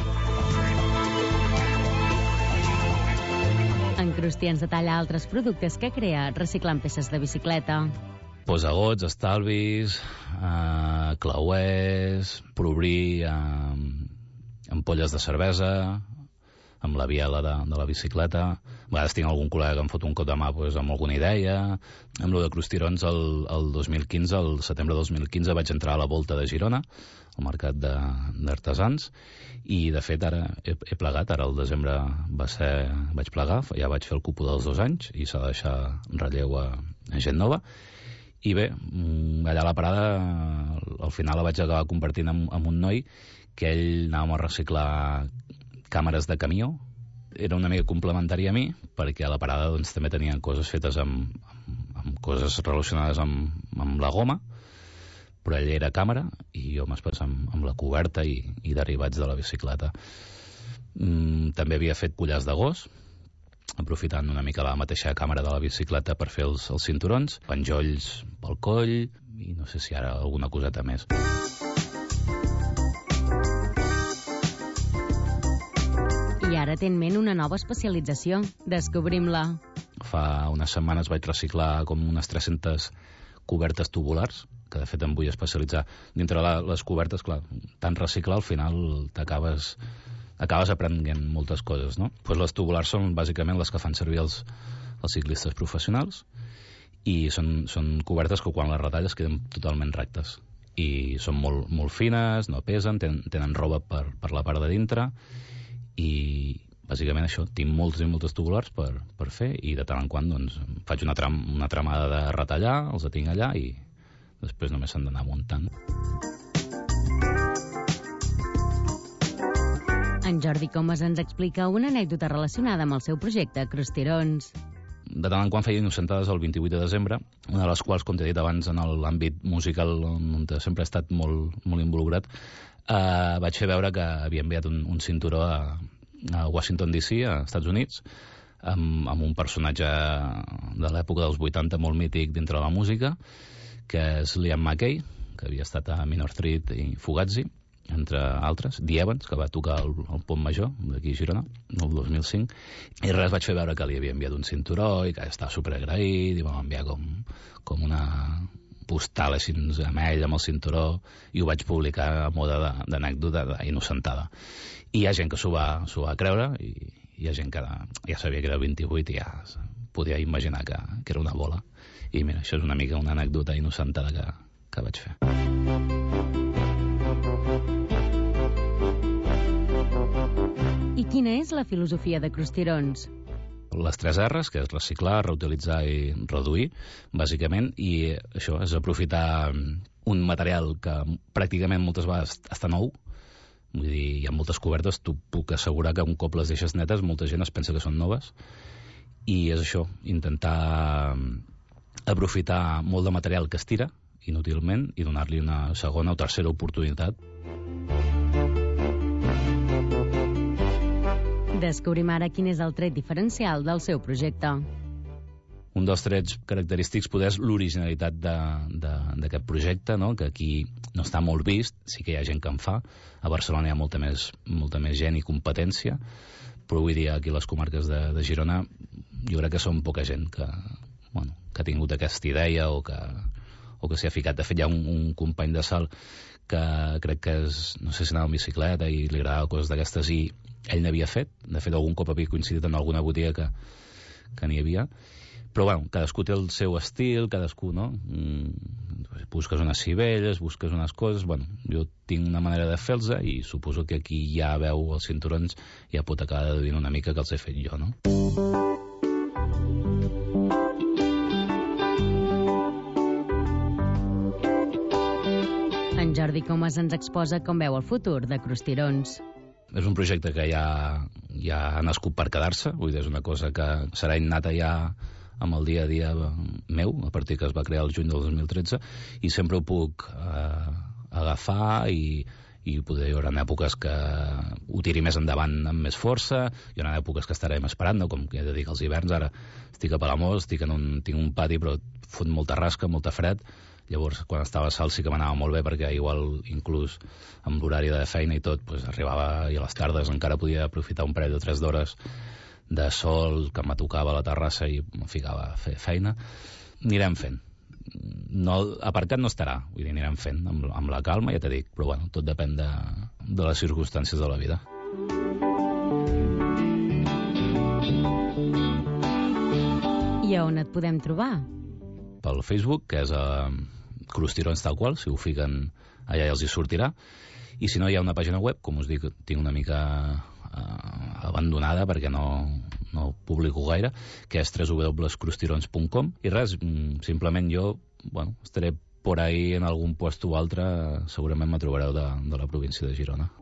En Crusti ens detalla altres productes que crea reciclant peces de bicicleta. Posagots, estalvis, eh, clauers, per obrir eh, ampolles de cervesa, amb la biela de, de la bicicleta. A vegades tinc algun col·lega que em fot un cop de mà pues, amb alguna idea. Amb lo de Crustirons, el, el dos mil quinze, el setembre del dos mil quinze, vaig entrar a la Volta de Girona, al mercat d'artesans, i de fet ara he, he plegat, ara el desembre va ser, vaig plegar, ja vaig fer el cupo dels dos anys i s'ha de deixar relleu a, a gent nova. I bé, allà a la parada al final la vaig acabar convertint en, en un noi que ell anàvem a reciclar càmeres de camió. Era una mica complementari a mi, perquè a la parada doncs, també tenien coses fetes amb, amb, amb coses relacionades amb, amb la goma, però ell era càmera i jo m'espès amb, amb la coberta i, i derivats de la bicicleta. Mm, també havia fet collars de gos, aprofitant una mica la mateixa càmera de la bicicleta per fer els, els cinturons, penjolls pel coll i no sé si ara alguna coseta més. I ara té en ment una nova especialització. Descobrim-la. Fa unes setmanes vaig reciclar com unes tres-centes cobertes tubulars que de fet em vull especialitzar dintre la, les cobertes, clar, tant reciclar al final t'acabes acabes aprenent moltes coses, no? Pues les tubulars són bàsicament les que fan servir els, els ciclistes professionals i són, són cobertes que quan les retalles queden totalment rectes i són molt, molt fines, no pesen, tenen, tenen roba per, per la part de dintre i bàsicament això, tinc moltes i moltes tubulars per, per fer i de tant en quant doncs, faig una, tram, una tramada de retallar, els tinc allà i després només s'han d'anar muntant. En Jordi Comas ens explica una anècdota relacionada amb el seu projecte Crustirons. De tant en quan feia innocentades el vint-i-vuit de desembre, una de les quals, com t'he dit abans, en l'àmbit musical on sempre he estat molt, molt involucrat, eh, vaig fer veure que havia enviat un, un cinturó a, a Washington D C, a Estats Units, amb, amb un personatge de l'època dels vuitanta molt mític dintre de la música, que és Liam McKay, que havia estat a Minor Threat i Fugazi, entre altres, The Evans, que va tocar el, el Pont Major d'aquí a Girona, el dos mil cinc, i res, vaig fer veure que li havia enviat un cinturó i que estava superagraït i vam enviar com, com una postal així amb ell, amb el cinturó, i ho vaig publicar a moda d'anècdota innocentada. I hi ha gent que s'ho va, s'ho va creure i hi ha gent que ja sabia que era el vint-i-vuit i ja podia imaginar que, que era una bola. I mira, això és una mica una anècdota innocentada que, que vaig fer. I quina és la filosofia de Crustirons? Les tres R's, que és reciclar, reutilitzar i reduir, bàsicament, i això és aprofitar un material que pràcticament moltes vegades està nou. Vull dir, hi ha moltes cobertes, t'ho puc assegurar que un cop les deixes netes molta gent es pensa que són noves, i és això, intentar aprofitar molt de material que es tira inútilment i donar-li una segona o tercera oportunitat. Descobrim ara quin és el tret diferencial del seu projecte. Un dels trets característics poder és l'originalitat d'aquest projecte, no? Que aquí no està molt vist, sí que hi ha gent que en fa, a Barcelona hi ha molta més, molta més gent i competència, però avui dia aquí a les comarques de, de Girona jo crec que són poca gent que, bueno, que ha tingut aquesta idea o que, o que s'hi ha ficat. De fet, hi ha un, un company de salt que crec que és, no sé si anava en bicicleta i li agradava coses d'aquestes i ell n'havia fet. De fet, algun cop havia coincidit en alguna botiga que, que n'hi havia. Però, bueno, cadascú té el seu estil, cadascú, no? Mm, busques unes cibelles, busques unes coses... Bueno, jo tinc una manera de fer-los i suposo que aquí ja veu els cinturons ja pot acabar deduint una mica que els he fet jo, no? En Jordi Comas ens exposa com veu el futur de Crustirons. És un projecte que ja, ja ha nascut per quedar-se, vull dir, és una cosa que serà innata ja amb el dia a dia meu, a partir que es va crear el juny del dos mil tretze, i sempre ho puc eh, agafar i, i poder hi haurà èpoques que ho tiri més endavant amb més força, hi haurà èpoques que estarem esperant, no? Com que he de dir que els hiverns ara estic a Palamós, estic en un, tinc un pati però fot molta rasca, molta fred. Llavors, quan estava a Salt sí que m'anava molt bé perquè igual, inclús amb l'horari de feina i tot, pues, arribava i a les tardes encara podia aprofitar un parell o tres d'hores de sol que me tocava a la terrassa i em ficava a fer feina. Anirem fent. No, aparcat no estarà, vull dir, anirem fent amb, amb la calma, ja t'he dit, però bueno, tot depèn de, de les circumstàncies de la vida. I a on et podem trobar? Pel Facebook, que és a Crustirons tal qual, si ho fiquen allà ja els hi sortirà, i si no hi ha una pàgina web, com us dic, tinc una mica eh, abandonada perquè no, no publico gaire, que és w w w punt crustirons punt com, i res, simplement jo, bueno, estaré por ahí en algun lloc o altre, segurament me trobareu de, de la província de Girona.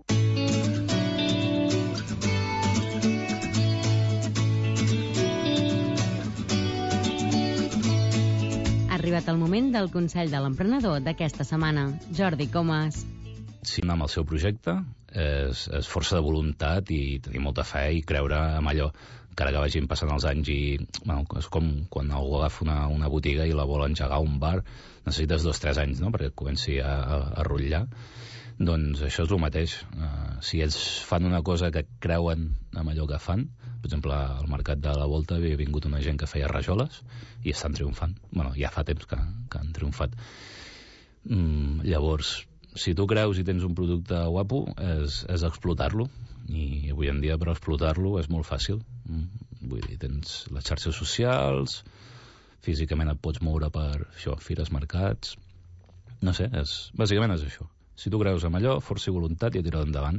Ha arribat el moment del consell de l'emprenedor d'aquesta setmana. Jordi Comas. Sí, amb el seu projecte és, és força de voluntat i tenir molta fe i creure en allò, encara que vagin passant els anys i, bueno, és com quan algú agafa una, una botiga i la vol engegar un bar, necessites dos o tres anys, no?, perquè comenci a, a, a rotllar. Doncs això és el mateix. Uh, si ells fan una cosa que creuen en allò que fan, per exemple, al mercat de la Volta havia vingut una gent que feia rajoles i estan triomfant. Bueno, ja fa temps que, que han triomfat. Mm, llavors, si tu creus i tens un producte guapo, és, és explotar-lo. I avui en dia, per explotar-lo, és molt fàcil. Mm, vull dir, tens les xarxes socials, físicament et pots moure per això, fires, mercats... No sé, és, bàsicament és això. Si tu creus en allò, força i voluntat i a tirar endavant.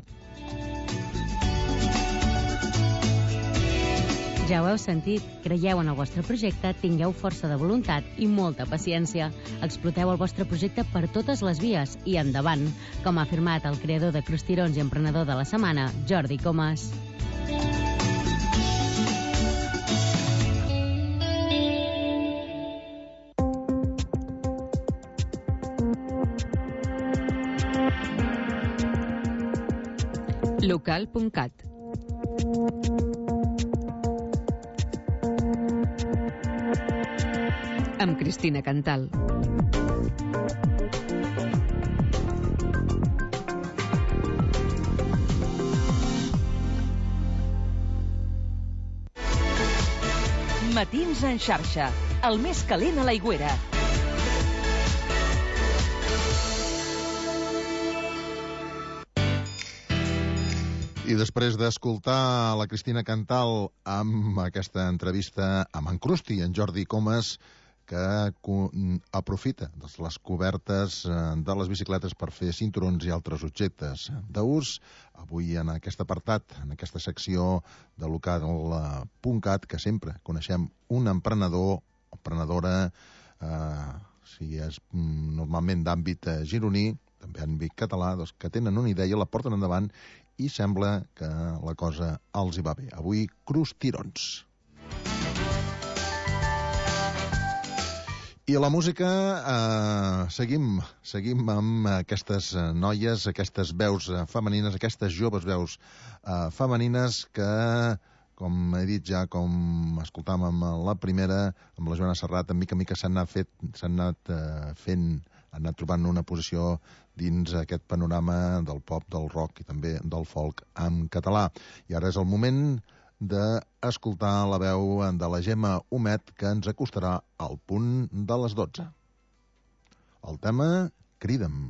Ja ho heu sentit, creieu en el vostre projecte, tingueu força de voluntat i molta paciència. Exploteu el vostre projecte per totes les vies i endavant, com ha afirmat el creador de Crustirons i emprenedor de la setmana, Jordi Comas. local punt cat. Amb Cristina Cantal. Matins en xarxa, el més calent a l'Aigüera. I després d'escoltar la Cristina Cantal amb aquesta entrevista amb en Crusti, en Jordi Comas, que aprofita les cobertes de les bicicletes per fer cinturons i altres objectes d'ús, avui en aquest apartat, en aquesta secció de local punt cat, que sempre coneixem un emprenedor o emprenedora, eh, si és normalment d'àmbit gironí, també àmbit català, doncs, que tenen una idea, la porten endavant i sembla que la cosa els hi va bé. Avui, Crustirons. I a la música eh, seguim, seguim amb aquestes noies, aquestes veus femenines, aquestes joves veus eh, femenines que, com he dit ja, com escoltàvem amb la primera, amb la Joana Serrat, en mica en mica s'han anat, fet, s'han anat eh, fent, han anat trobant una posició dins aquest panorama del pop, del rock i també del folk en català. I ara és el moment d'escoltar la veu de la Gemma Humet, que ens acostarà al punt de les dotze. El tema Crida'm.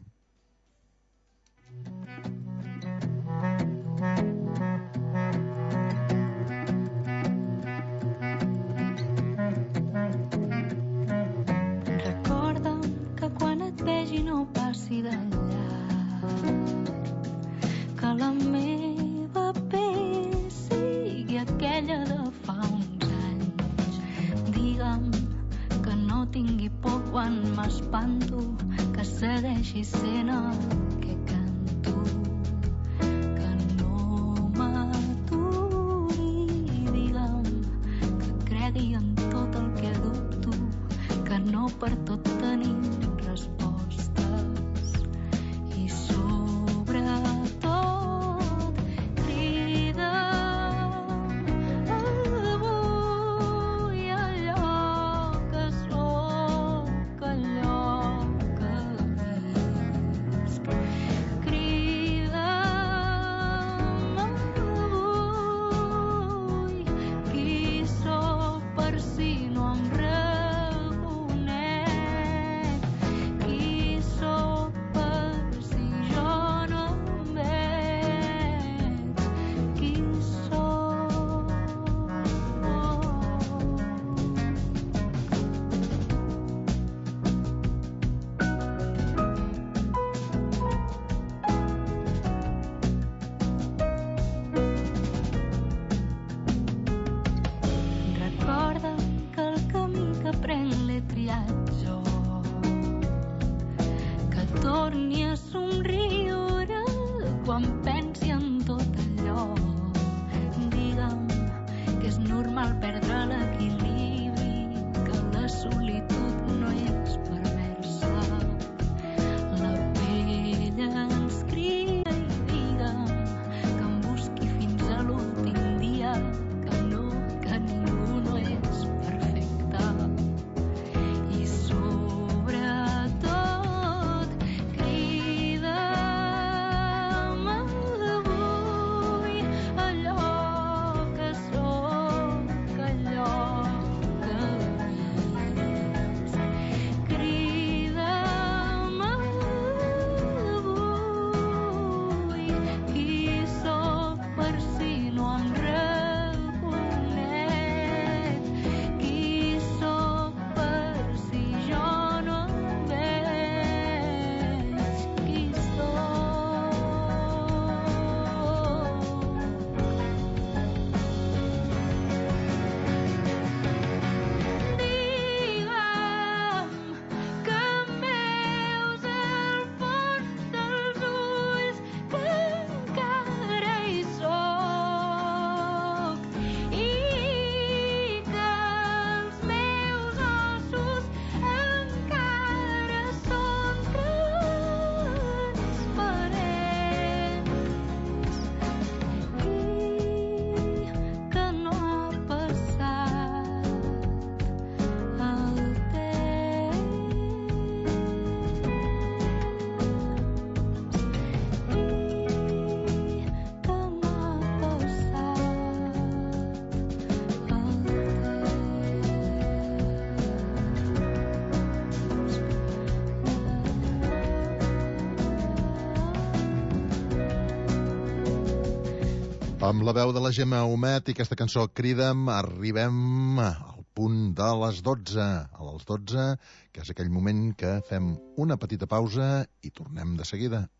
Recorda'm que quan et vegi no passi d'allà, que la meva pell sigui aquella de fa uns anys. Digue'm que no tingui por quan m'espanto, que segueixi sent el que canto, que no m'aturi. Digue'm que cregui en tot el que dubto, que no per tot tenim respostes. I sobretot Amb la veu de la Gemma Humet i aquesta cançó Crida'm, arribem al punt de les dotze. A les dotze, que és aquell moment que fem una petita pausa i tornem de seguida.